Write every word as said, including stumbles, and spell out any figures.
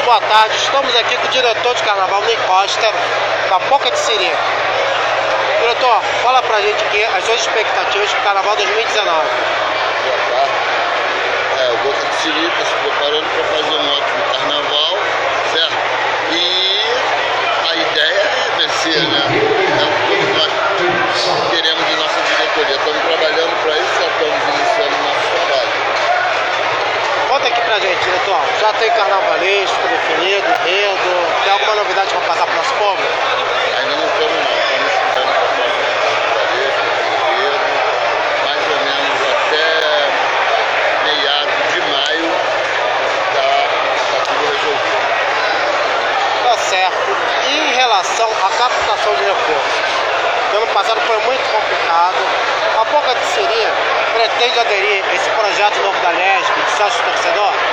Muito boa tarde, estamos aqui com o diretor de carnaval, Ney Costa, da Boca de Siri. Diretor, fala pra gente aqui as suas expectativas para o carnaval dois mil e dezenove. Boa tarde. É, o Boca de Siri está se preparando para fazer um ótimo carnaval, certo? E a ideia é vencer, né? É o que nós queremos de nossa diretoria. Estamos trabalhando para isso, já estamos iniciando o nosso trabalho. Conta aqui pra gente, diretor. Já tem carnavalesco definido, enredo? Tem alguma novidade para passar para o nosso povo? Ainda não estamos, não. Estamos estudando para o próximo carnavalesco, enredo, mais ou menos até meados de maio está tá tudo resolvido. Tá certo. E em relação à captação de recursos? O ano passado foi muito complicado. A Boca de Siri pretende aderir a esse projeto novo da L E S C, de sócio torcedor?